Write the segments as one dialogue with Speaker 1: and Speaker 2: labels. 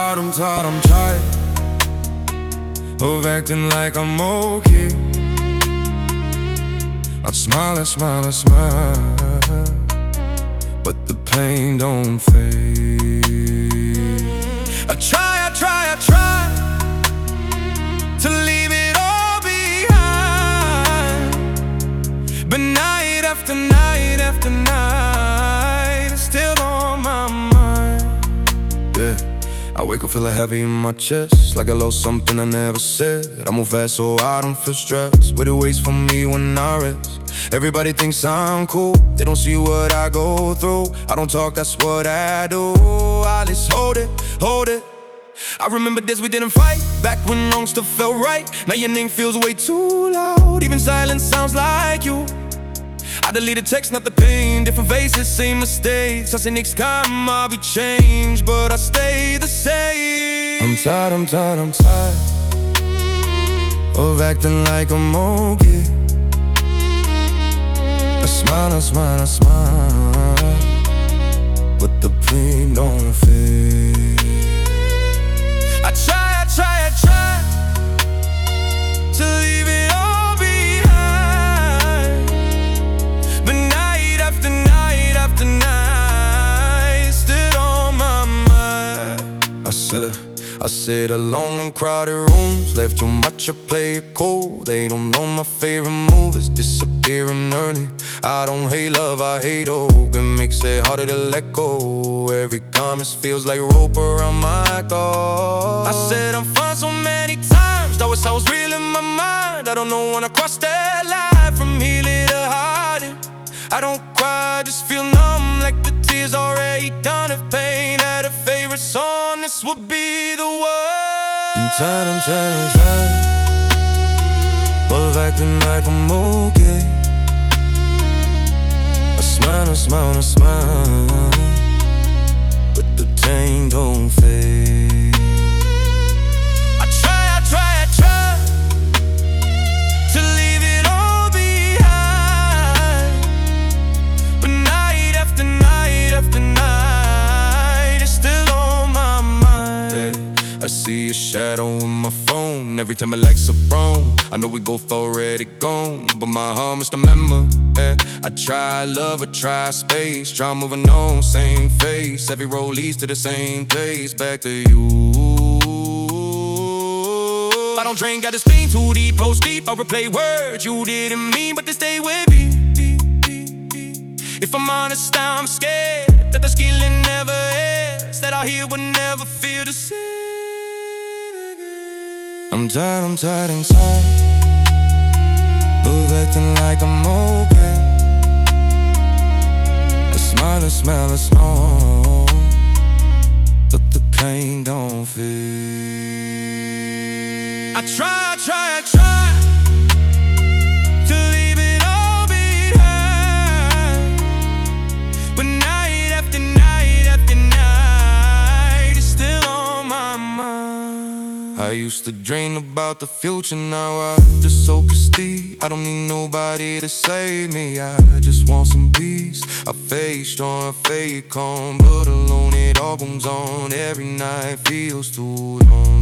Speaker 1: I'm tired of acting like I'm okay. I smile, I smile, but the pain don't fade. I try to leave it all behind, but night after night after night, it's still on my mind. Yeah, I wake up feeling heavy in my chest, like I lost something I never said. I move fast so I don't feel stressed, but it waits for me when I rest. Everybody thinks I'm cool, they don't see what I go through. I don't talk, that's what I do. I just hold it. I remember days we didn't fight, back when wrong stuff felt right. Now your name feels way too loud, even silence sounds like you. I deleted text, not the pain, different faces, same mistakes. I say next time I'll be changed, but I stay the same. I'm tired of acting like I'm okay. I smile, but the pain don't fade. I try to leave it all behind, but night after night after night, it's still on my mind. I sit alone in crowded rooms, left too much to play it cool. They don't know my favorite move is disappearing early. I don't hate love, I hate hope. It makes it harder to let go. Every promise feels like rope around my thoughts. I said I'm fine so many times, that was how it's real in my mind. I don't know when I cross that line from healing to hiding. I don't cry, I just feel numb, like the tears already done. If pain had a favorite song, this would be the one. I'm tired of acting like I'm okay. I smile, but the pain don't fade. I try to leave it all behind, but night after night after night, it's still on my mind. I see a shadow in my phone every time my legs are wrong. I know we both already gone, but my heart must remember. I try love, I try space, try moving on, same face. Every road leads to the same place, back to you. I don't drink, got this thing too deep, post deep. I replay words you didn't mean, but they stay with me. If I'm honest, I'm scared that the skilling never ends, that out here would never feel the same again. I'm tired inside of acting like I'm okay. I smile, but the pain don't fade. I try to leave it all behind, but night after night after night, it's still on my mind. I used to dream about the future, now I just so prestige. I don't need nobody to save me, I just want some peace. I face strong, I fake calm, but alone it all comes on. Every night feels too long.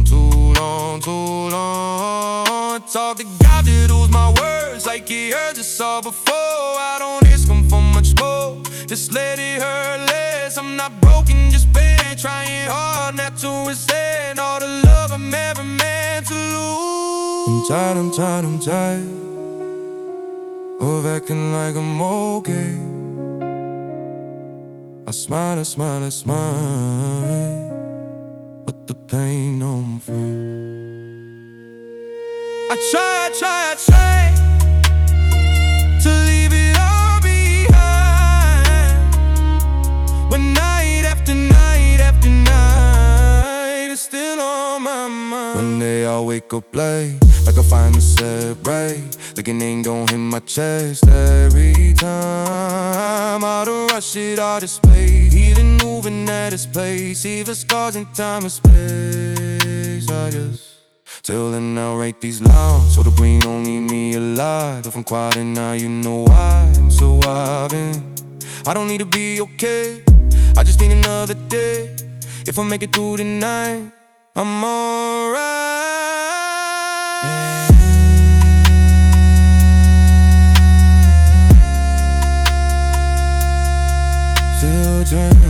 Speaker 1: Talk to God that knows my words like he heard this all before. I don't ask him for much more, just let it hurt less. I'm not broken, just bad, trying hard not to withstand all the love I'm ever meant to lose. I'm tired of acting like I'm okay. I smile, but the pain don't fade. I try to leave it all behind, but night after night after night, it's still on my mind. One day I'll wake up late, like I finally said right. Thinking ain't gon' hit my chest every time. Out of rush it, all displaced, healing moving at its place, even scars in time and space. I just till then I'll write these lines, so the brain don't leave me alive. If I'm quiet and now you know why I'm surviving. I don't need to be okay, I just need another day. If I make it through the night, I'm alright. Still dreaming.